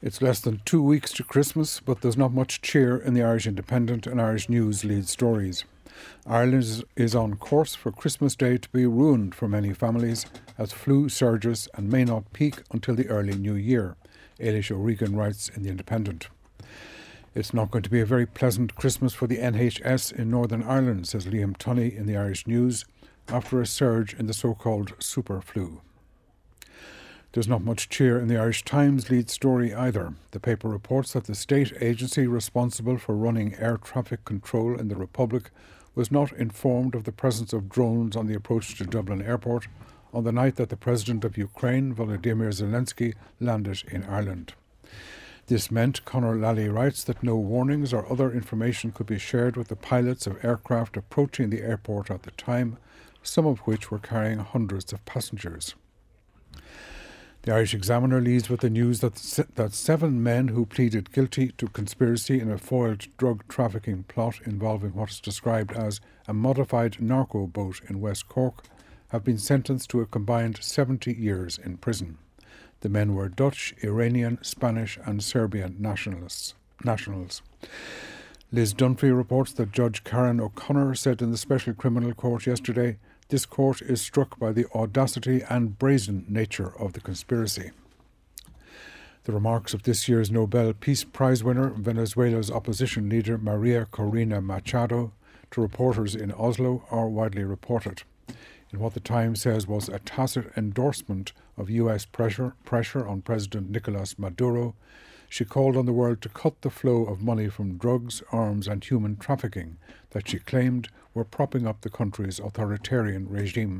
It's less than 2 weeks to Christmas, but there's not much cheer in the Irish Independent and Irish News lead stories. Ireland is on course for Christmas Day to be ruined for many families as flu surges and may not peak until the early new year, Eilish O'Regan writes in the Independent. It's not going to be a very pleasant Christmas for the NHS in Northern Ireland, says Liam Tunney in the Irish News, after a surge in the so-called super flu. There's not much cheer in the Irish Times lead story either. The paper reports that the state agency responsible for running air traffic control in the Republic was not informed of the presence of drones on the approach to Dublin Airport on the night that the President of Ukraine, Volodymyr Zelensky, landed in Ireland. This meant, Conor Lally writes, that no warnings or other information could be shared with the pilots of aircraft approaching the airport at the time, some of which were carrying hundreds of passengers. The Irish Examiner leads with the news that 7 men who pleaded guilty to conspiracy in a foiled drug trafficking plot involving what is described as a modified narco boat in West Cork have been sentenced to a combined 70 years in prison. The men were Dutch, Iranian, Spanish and Serbian nationals. Liz Dunphy reports that Judge Karen O'Connor said in the Special Criminal Court yesterday, "This court is struck by the audacity and brazen nature of the conspiracy." The remarks of this year's Nobel Peace Prize winner, Venezuela's opposition leader Maria Corina Machado, to reporters in Oslo are widely reported. In what the Times says was a tacit endorsement of US pressure on President Nicolas Maduro, she called on the world to cut the flow of money from drugs, arms and human trafficking that she claimed were propping up the country's authoritarian regime.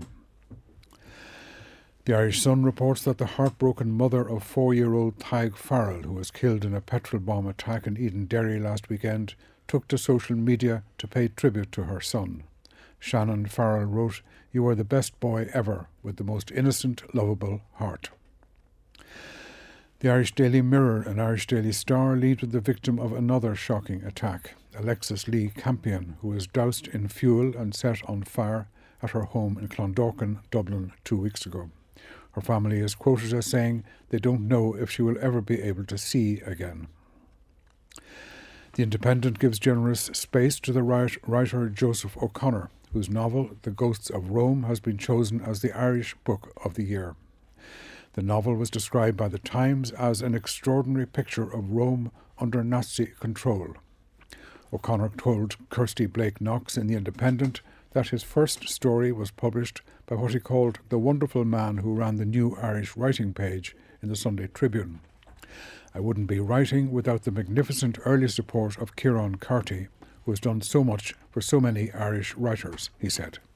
The Irish Sun reports that the heartbroken mother of 4-year-old Tadhg Farrell, who was killed in a petrol bomb attack in Eden Derry last weekend, took to social media to pay tribute to her son. Shannon Farrell wrote, "You are the best boy ever, with the most innocent, lovable heart." The Irish Daily Mirror and Irish Daily Star lead with the victim of another shocking attack, Alexis Lee Campion, who was doused in fuel and set on fire at her home in Clondalkin, Dublin, 2 weeks ago. Her family is quoted as saying they don't know if she will ever be able to see again. The Independent gives generous space to the writer Joseph O'Connor, whose novel The Ghosts of Rome has been chosen as the Irish Book of the Year. The novel was described by The Times as an extraordinary picture of Rome under Nazi control. O'Connor told Kirsty Blake Knox in The Independent that his first story was published by what he called the wonderful man who ran the New Irish Writing page in the Sunday Tribune. "I wouldn't be writing without the magnificent early support of Kieran Carty, who has done so much for so many Irish writers," he said.